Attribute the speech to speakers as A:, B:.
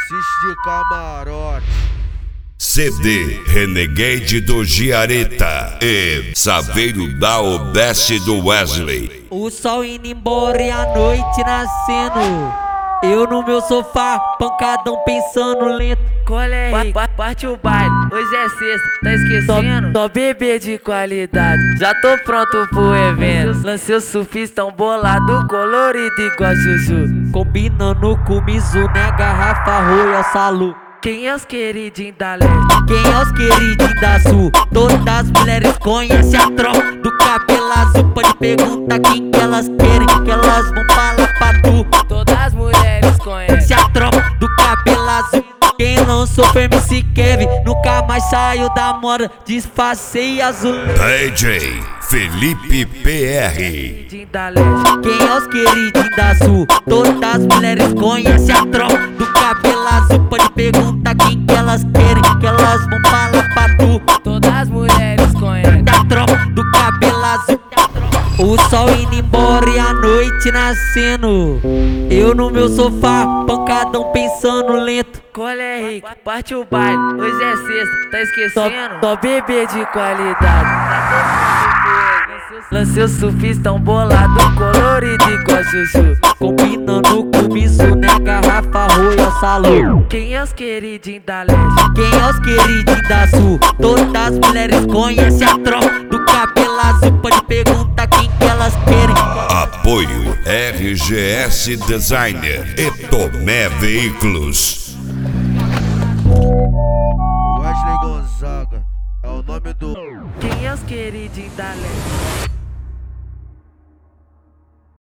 A: Assiste de camarote.
B: CD Renegade do Giareta e Saveiro da Odesse do Wesley.
C: O sol indo embora e a noite nascendo. Eu no meu sofá, pancadão pensando lento.
D: Parte o baile, hoje é sexta, tá esquecendo? Só bebê de qualidade, já tô pronto pro evento. Lancei o surfistão bolado, colorido igual Juju.
C: Combinando com o Mizuno, né? Garrafa Royal Salu.
D: Quem é os queridinhos da leste?
C: Quem é os queridinhos da sul? Todas as mulheres conhecem a tropa do cabelo azul. Pode perguntar quem que elas querem, que elas vão falar pra tu.
D: Todas as mulheres conhecem
C: Se a tropa do cabelo azul. Quem lançou foi MC Kevin, nunca mais saiu da moda. Disfarcei azul.
B: DJ Felipe PR.
D: queridinhos da leste.
C: Quem é os queridinhos da sul? Todas as mulheres conhecem a tropa do cabelo azul. Pode perguntar quem que elas querem, que elas vão falar pra tu.
D: Todas as mulheres conhecem
C: Da tropa do cabelo azul. O sol indo embora e a noite nascendo. Eu no meu sofá, pancadão pensando lento.
D: Qual é, Rick? Parte o baile, hoje é sexta, tá esquecendo? Só bebê de qualidade. Lancei o surfistão bolado, colorido igual Juju.
C: Combinando com o Mizuno, né? Garrafa Royal Salu.
D: Quem é os queridinhos da leste?
C: Quem é os queridinhos da sul? Todas as mulheres conhecem a tropa do cabelo azul. Pode perguntar quem que elas querem.
B: Apoio RGS Designer e Tomé Veículos.
A: Wesley Gonzaga é o nome do.
D: Quem é os queridinhos da leste?